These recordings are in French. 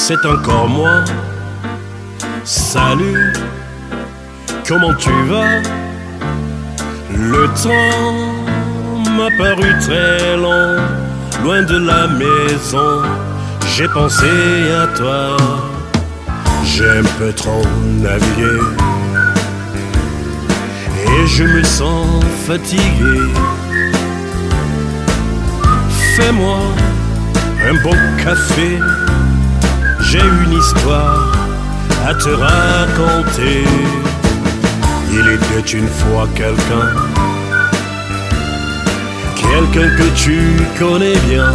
c'est encore moi. Salut, comment tu vas? Le temps m'a paru très long, loin de la maison, j'ai pensé à toi. J'ai un peu trop navigué et je me sens fatigué. Fais-moi un bon café, j'ai une histoire à te raconter. Il était une fois quelqu'un que tu connais bien.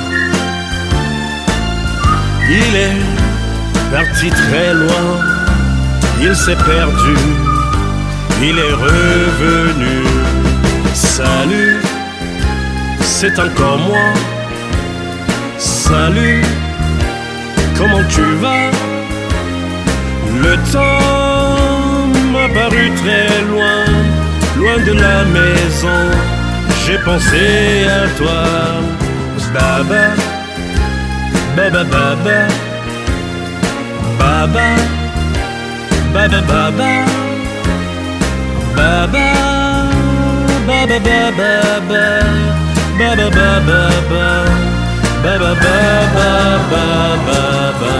Il est parti très loin, il s'est perdu, il est revenu. Salut, c'est encore moi. Salut, comment tu vas? Le temps m'a paru très loin, loin de la maison, j'ai pensé à toi. Baba, baba, baba, baba, baba, baba, baba, baba, baba, baba, baba, baba.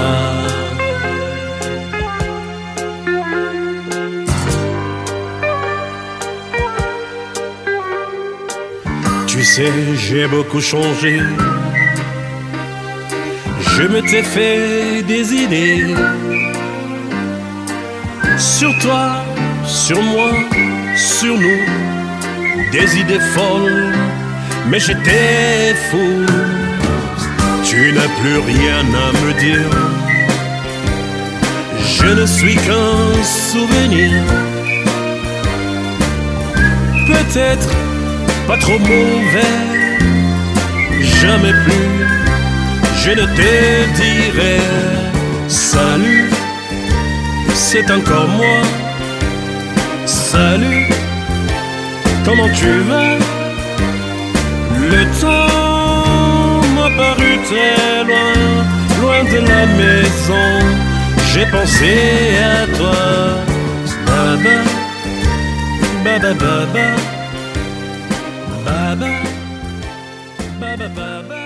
Tu sais, j'ai beaucoup changé. Je m'étais fait des idées sur toi, sur moi, sur nous. Des idées folles, mais j'étais fou. Tu n'as plus rien à me dire. Je ne suis qu'un souvenir. Peut-être pas trop mauvais, jamais plus je ne te dirai salut, c'est encore moi. Salut, comment tu vas? Le temps m'a paru très loin, loin de la maison, j'ai pensé à toi. Baba, baba, baba, baba, baba, baba.